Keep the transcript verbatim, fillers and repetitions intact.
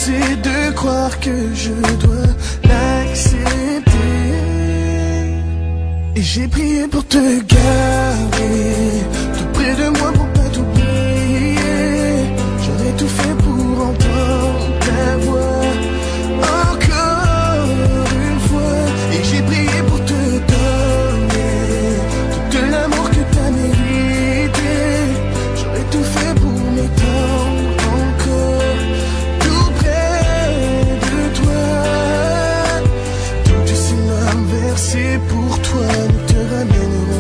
forcer de croire que je dois l'accepter. Et j'ai prié pour te garder tout près de moi pour pas t'oublier. J'aurais tout fait pour entendre ta voix encore une fois. Et j'ai prié pour te donner tout l'amour que t'as mérité. J'aurais tout fait pour m'étendre encore tout près de toi. Toutes ces larmes versées pour toi ne te ramèneront